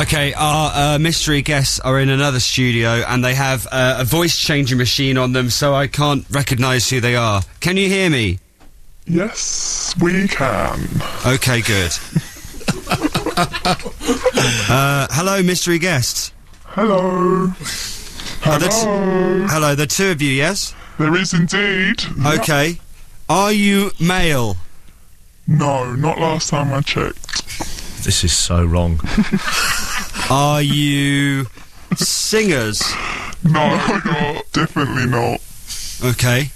Okay, our mystery guests are in another studio and they have a voice changing machine on them, so I can't recognise who they are. Can you hear me? Yes, we can. Okay, good. Hello, mystery guests. Hello. Hello, the two of you, yes? There is indeed. Okay. Are you male? No, not last time I checked. This is so wrong. Are you singers? No, definitely not. Okay.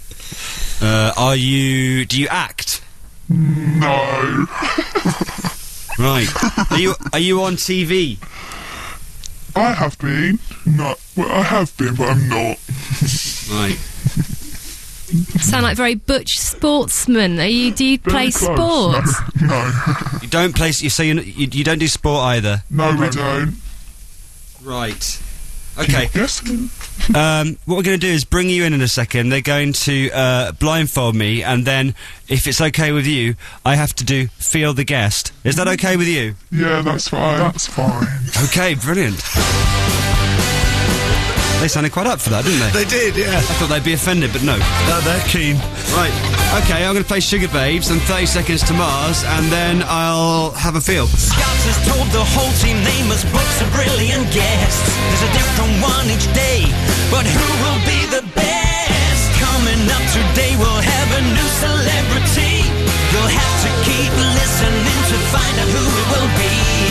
Do you act? No. Right. Are you on TV? I have been. No, well, I have been, but I'm not. Right. Sound like very butch sportsman. Do you play close. sports? No. You don't play. So you don't do sport either. No, we don't. Right. Okay. Yes. What we're going to do is bring you in a second. They're going to blindfold me, and then, if it's okay with you, I have to do Feel the Guest. Is that okay with you? Yeah, that's fine. That's fine. Okay, brilliant. They sounded quite up for that, didn't they? They did, yeah. I thought they'd be offended, but no. No, they're keen. Right. Okay, I'm going to play Sugar Babes and 30 Seconds to Mars, and then I'll have a feel. Scouts has told the whole team they must book some brilliant guests. There's a different one each day, but who will be the best? Coming up today, we'll have a new celebrity. You'll have to keep listening to find out who it will be.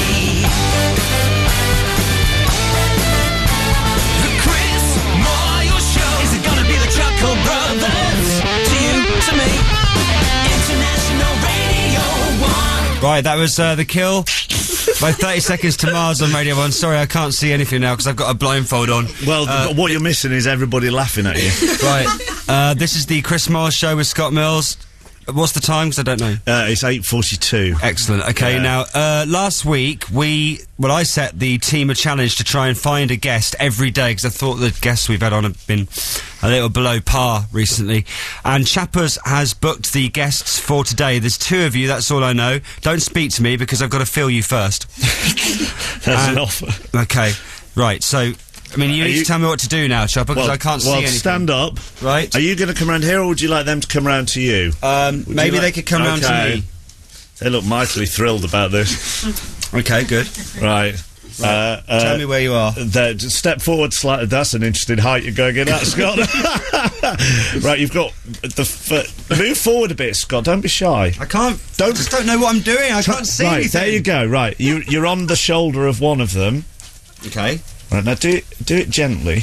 Chuckle Brothers, to you, to me, International Radio 1. Right, that was The Kill by 30 Seconds to Mars on Radio 1. Sorry, I can't see anything now because I've got a blindfold on. Well, what you're missing is everybody laughing at you. Right, this is the Chris Miles Show with Scott Mills. What's the time? Because I don't know. It's 8:42. Excellent. Okay, now, last week, I set the team a challenge to try and find a guest every day, because I thought the guests we've had on have been a little below par recently. And Chappers has booked the guests for today. There's two of you, that's all I know. Don't speak to me, because I've got to feel you first. That's an offer. Okay, right, so... I mean, you need to tell me what to do now, Chopper, because I can't see anything. Stand up. Right. Are you going to come round here, or would you like them to come round to you? Maybe they could come round to me. They look mightily thrilled about this. Okay, good. Right. Tell me where you are. Just step forward slightly. That's an interesting height you're going in at, Scott. Right, you've got move forward a bit, Scott. Don't be shy. I can't. I just don't know what I'm doing. I can't see anything. There you go. Right, you're on the shoulder of one of them. Okay. Right, now do it gently.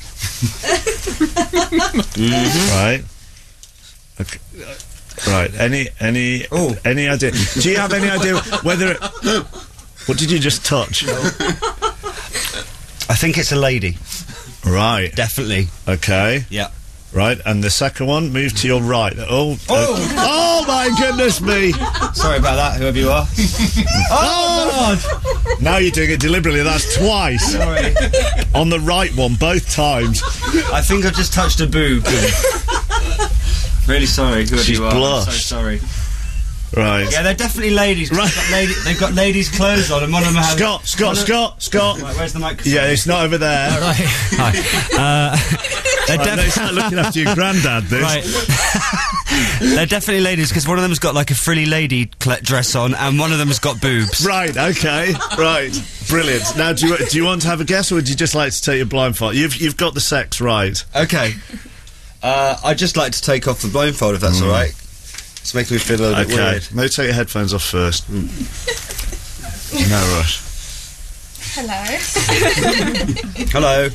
Right. Okay. Right. Any idea? Do you have any idea whether what did you just touch? I think it's a lady. Right. Definitely. Okay. Yeah. Right, and the second one, move to your right. Oh my goodness me! Sorry about that, whoever you are. God! Now you're doing it deliberately, that's twice. Sorry. On the right one, both times. I think I've just touched a boob. Really sorry, whoever you are. Blushed. I'm so sorry. Right. Yeah, they're definitely ladies. Right. They've got ladies' clothes on, and one of them has... Scott! Right, where's the microphone? Yeah, it's not over there. Oh, right. Hi. It's like looking after your granddad, this. Right. They're definitely ladies, because one of them's got like a frilly lady dress on, and one of them's got boobs. Right, okay. Right. Brilliant. Now, do you want to have a guess, or would you just like to take your blindfold? You've got the sex right. Okay. I'd just like to take off the blindfold, if that's all right. It's making me feel a little bit weird. Maybe take your headphones off first. No rush. Hello. Hello.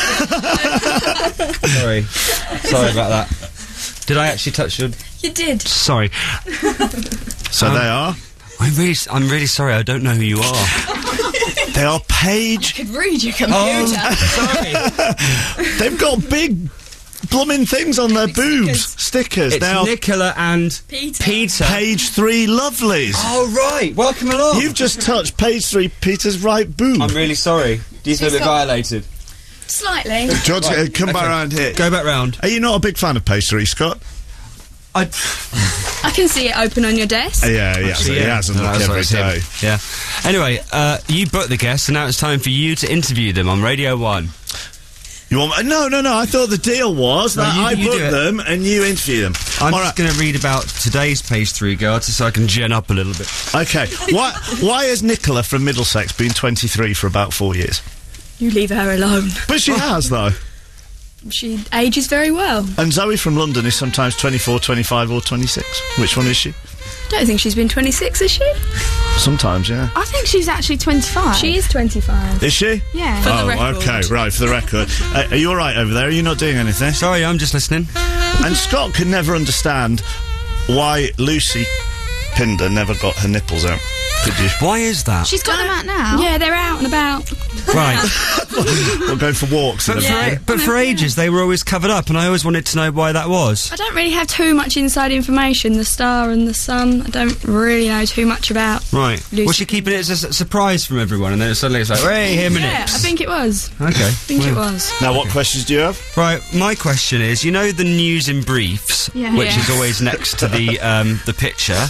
Sorry about that. Did I actually touch your... You did. Sorry. So they are? I'm really sorry, I don't know who you are. They are Paige... I could read your computer. Sorry. They've got big... blooming things on their boobs. Stickers. It's now, Nicola and Peter. Page 3 lovelies. Oh, right. Welcome along. You've just touched page 3 Peter's right boob. I'm really sorry. Do you feel a bit violated? Slightly. George, come back round here. Go back round. Are you not a big fan of page 3, Scott? I can see it open on your desk. Yeah, so he has and look every day. Yeah. Anyway, you booked the guests, and now it's time for you to interview them on Radio 1. You want? No. I thought the deal was that I you book do it. them and you interview them. I'm All just going to read about today's page 3 girl, just so I can gen up a little bit. Okay. Why has Nicola from Middlesex been 23 for about 4 years? You leave her alone. But she has, though. She ages very well. And Zoe from London is sometimes 24, 25 or 26. Which one is she? I don't think she's been 26, is she? Sometimes, yeah. I think she's actually 25. She is 25. Is she? Yeah. For the Oh, record. okay, right, for the record. Are you all right over there? Are you not doing anything? Sorry, I'm just listening. And Scott can never understand why Lucy Pinder never got her nipples out. Could you? Why is that? She's got them out now. Yeah, they're out and about. Right. Or going for walks and everything? But for ages, they were always covered up, and I always wanted to know why that was. I don't really have too much inside information. The Star and the Sun, I don't really know too much about. Right. Lucy. Was she keeping it as a surprise from everyone, and then suddenly it's like, hey, here my Yeah, nips. I think it was. Okay. I think it was. Now, what questions do you have? Right, my question is, you know the news in briefs, Yeah. which Yeah. is always next to the picture.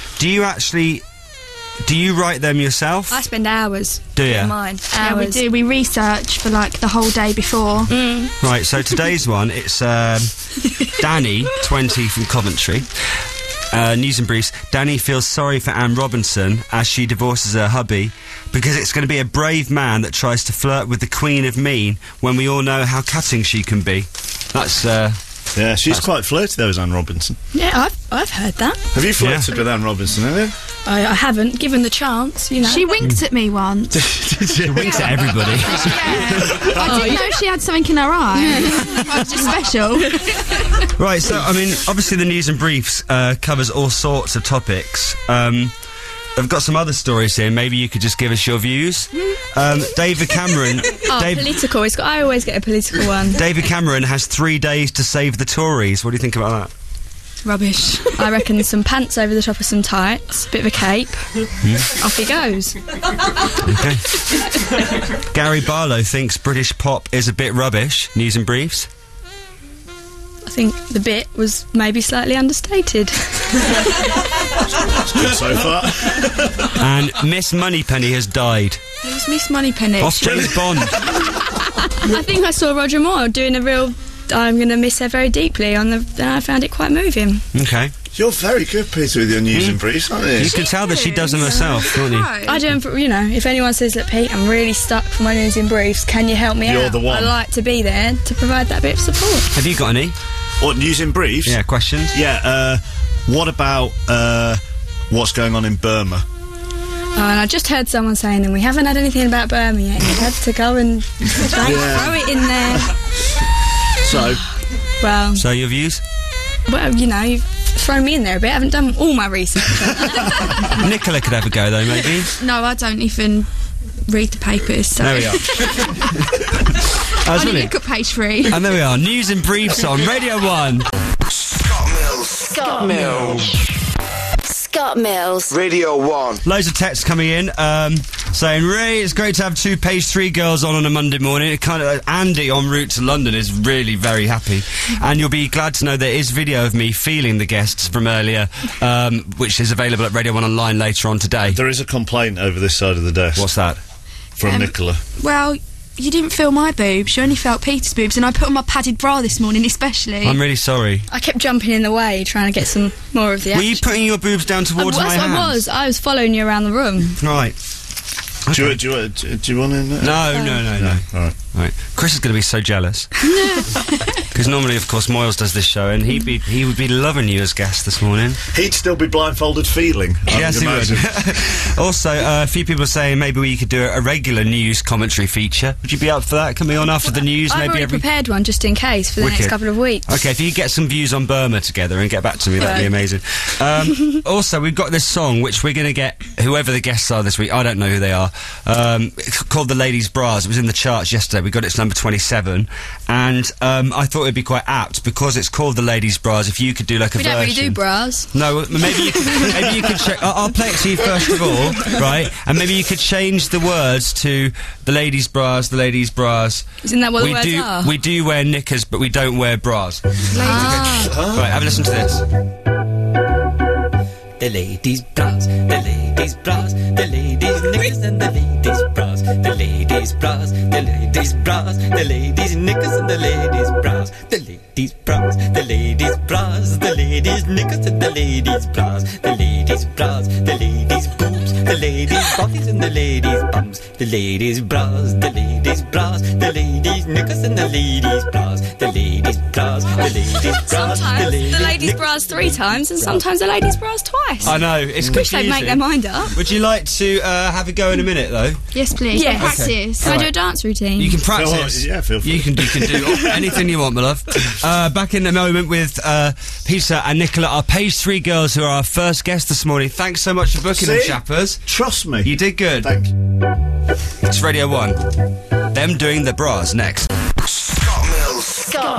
Do you write them yourself? I spend hours Do ya? doing mine. Yeah, we Hours. do. We research for like the whole day before. Right, so today's one, it's Danny, 20, from Coventry. News and briefs. Danny feels sorry for Anne Robinson as she divorces her hubby because it's going to be a brave man that tries to flirt with the Queen of Mean when we all know how cutting she can be. That's, Yeah, she's quite flirty, though, is Anne Robinson. Yeah, I've heard that. Have you flirted with Anne Robinson, have you? I haven't given the chance, you know. She winked at me once. she winks at everybody. I didn't know she had something in her eye. I was just special. Right, so, I mean, obviously the news and briefs covers all sorts of topics. I've got some other stories here. Maybe you could just give us your views. David Cameron... Political. I always get a political one. David Cameron has 3 days to save the Tories. What do you think about that? Rubbish. I reckon some pants over the top of some tights, bit of a cape. Off he goes. Okay. Gary Barlow thinks British pop is a bit rubbish. News and briefs. I think the bit was maybe slightly understated. Good so far. And Miss Moneypenny has died. Who's Miss Moneypenny? Off James Bond. I think I saw Roger Moore doing a real I'm going to miss her very deeply and I found it quite moving. Okay. You're very good, Peter, with your news and briefs, aren't you? You can tell that she does them herself, can't you? I do them for, you know, if anyone says, look, Pete, I'm really stuck for my news in briefs, can you help me out? You're the one. I like to be there to provide that bit of support. Have you got any? What, news in briefs? Yeah, questions? Yeah, what about what's going on in Burma? Oh, and I just heard someone saying, and we haven't had anything about Burma yet. You had to go and try and throw it in there. So, Well, So your views? well, you know, you've thrown me in there a bit. I haven't done all my research. Nicola could have a go, though, maybe. No, I don't even read the papers. So. There we are. I That's only brilliant. look at page 3. And there we are. News and briefs on Radio 1. Scott Mills. Radio 1. Loads of texts coming in saying, Ray, it's great to have 2 page 3 girls on a Monday morning. It kind of Andy en route to London is really very happy. And you'll be glad to know there is video of me feeling the guests from earlier, which is available at Radio 1 Online later on today. there is a complaint over this side of the desk. What's that? From Nicola. Well, you didn't feel my boobs, you only felt Peter's boobs, and I put on my padded bra this morning especially. I'm really sorry. I kept jumping in the way, trying to get some more of the Were action. you putting your boobs down towards my hands? I was following you around the room. Right. Do you want in there? No. All right. Right. Chris is going to be so jealous. Because normally, of course, Moyles does this show, and he would be loving you as guest this morning. He'd still be blindfolded feeling. Yes, he would. Also, a few people are saying maybe we could do a regular news commentary feature. Would you be up for that? Coming on after the news, I've maybe already every... prepared one just in case for the next Wicked. couple of weeks. Okay, if you get some views on Burma together and get back to me, that'd be amazing. Also, we've got this song which we're going to get whoever the guests are this week. I don't know who they are. It's called The Ladies' Bras. It was in the charts yesterday. We got its number 27, and I thought it'd be quite apt because it's called The Ladies' Bras. If you could do like a We version. don't really do bras. No, maybe you could I'll play it to you first of all, right? And maybe you could change the words to the ladies' bras, the ladies' bras. Isn't that what the words are? We do wear knickers, but we don't wear bras. Right, have a listen to this. the ladies' bras, the ladies' bras, the ladies' knickers and the ladies' bras, the ladies' bras, the ladies' bras, the ladies' knickers and the ladies' bras, the ladies' bras, the ladies' bras, the ladies' knickers and the ladies' bras, the ladies' bras, the ladies' boobs, the ladies' bodies and the ladies' bums, the ladies' bras, the ladies' bras, the ladies' knickers and the ladies' bras, the ladies' bras, the ladies' bras, Sometimes the ladies' bras 3 times and sometimes the ladies' bras twice. I know, it's Wish they'd confusing. make their mind up. Would you like to have a go in a minute, though? Yes, please. Yes. Practice. Can I do a dance routine? You can practice. Yeah, feel free. You can do anything you want, my love. Back in a moment with Peter and Nicola, our page 3 girls, who are our first guest this morning. Thanks so much for booking them, See? chappers. Trust me. You did good. Thank you. It's Radio 1. Them doing the bras next. Scott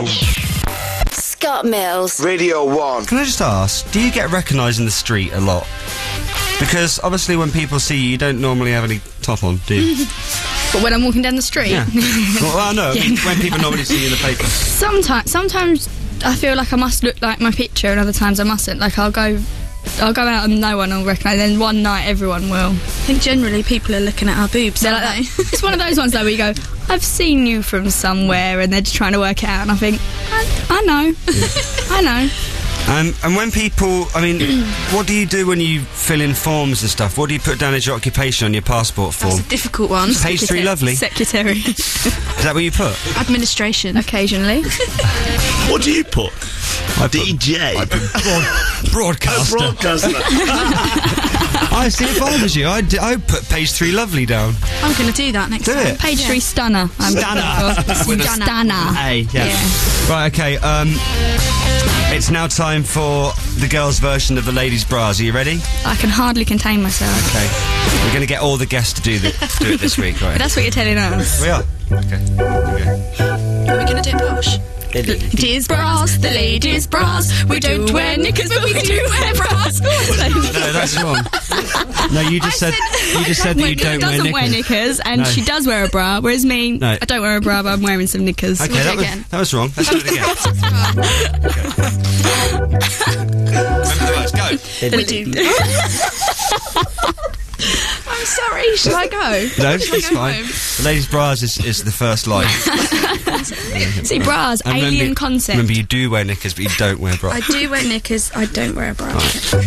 Mills. Radio 1. Can I just ask, do you get recognised in the street a lot? Because obviously when people see you, you don't normally have any top on, do you? But when I'm walking down the street, Yeah. Well, no, when people normally see you in the paper. sometimes I feel like I must look like my picture, and other times I mustn't. Like I'll go out and no one will recognise. Then one night everyone will. I think generally people are looking at our boobs. They're Aren't like they? that. It's one of those ones though where you go, I've seen you from somewhere, and they're just trying to work it out, and I think, I know, I know. And when people, I mean, what do you do when you fill in forms and stuff? What do you put down as your occupation on your passport form? That's a difficult one. Page 3 lovely. Secretary. Is that what you put? Administration. Occasionally. What do you put? I put DJ. broadcaster. Broadcaster. I see, if I was you, I'd put page 3 lovely down. I'm going to do that next Do time. it. Page 3 stunner. Stunner. With a Stunner. Hey, yeah. Right, okay, it's now time for the girls' version of the ladies' bras. Are you ready? I can hardly contain myself. Okay. We're going to get all the guests to do it this week, right? But that's what you're telling us. We are. Okay. Are we going to do it posh? Ladies' bras, the ladies' bras. We don't wear knickers, but we do wear bras. No, that's wrong. No, you just said that you don't wear doesn't knickers. wear knickers, and No. she does wear a bra, whereas me, No. I don't wear a bra, but I'm wearing some knickers. Okay, We'll do that it was, again. that was wrong. Let's do it again. Remember the words, go. We do. I'm sorry. Shall I go? No, Shall I it's go fine. home? The ladies' bras is the first line. See, bras, And alien remember, concept. Remember, you do wear knickers, but you don't wear bras. I do wear knickers. I don't wear a bra.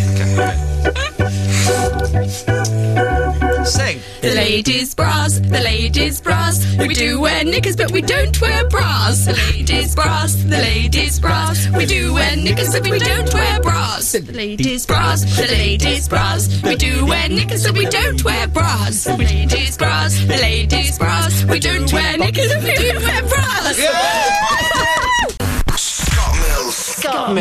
Sing. The ladies' bras, the ladies' bras. We do wear knickers, but we don't wear bras. The ladies' bras, the ladies' bras. We do wear knickers, but we don't wear bras. The ladies' bras, the ladies' bras. We do wear knickers, but we don't wear bras. The ladies' bras, the ladies' bras. We don't wear knickers, but we do wear bras. Scott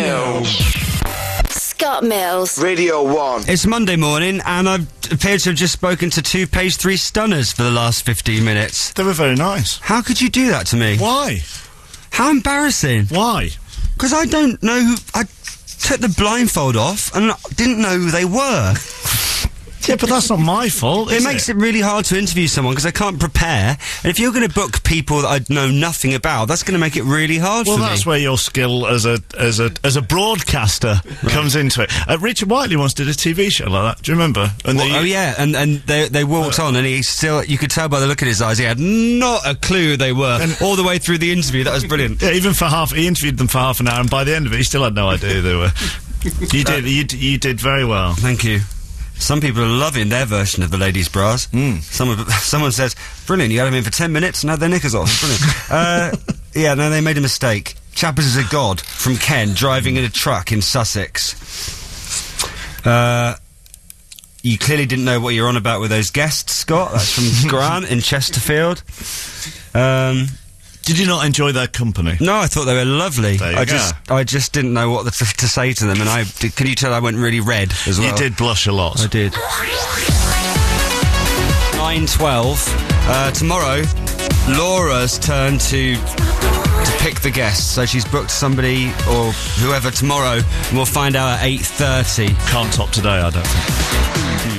Mills. Radio 1. It's Monday morning, and I've appeared to have just spoken to 2 page 3 stunners for the last 15 minutes. They were very nice. How could you do that to me? Why? How embarrassing. Why? Because I don't know who... I took the blindfold off and didn't know who they were. Yeah, but that's not my fault, It makes it really hard to interview someone because I can't prepare. And if you're going to book people that I know nothing about, that's going to make it really hard Well, for that's me. where your skill as a broadcaster comes into it. Richard Whiteley once did a TV show like that. Do you remember? And Oh yeah, and they walked on, and he still, you could tell by the look in his eyes, he had not a clue who they were all the way through the interview. That was brilliant. Yeah, even he interviewed them for half an hour, and by the end of it, he still had no idea who they were. You did very well. Thank you. Some people are loving their version of the ladies' bras. Someone says, brilliant, you had them in for 10 minutes and had their knickers off. Brilliant. Yeah, no, they made a mistake. Chappers is a god from Ken driving in a truck in Sussex. You clearly didn't know what you're on about with those guests, Scott. That's from Grant in Chesterfield. Did you not enjoy their company? No, I thought they were lovely. There you go. I just didn't know what to say to them, and can you tell I went really red as well? You did blush a lot. I did. 9:12. Tomorrow, Laura's turn to pick the guests. So she's booked somebody or whoever tomorrow, and we'll find out at 8:30. Can't top today, I don't think.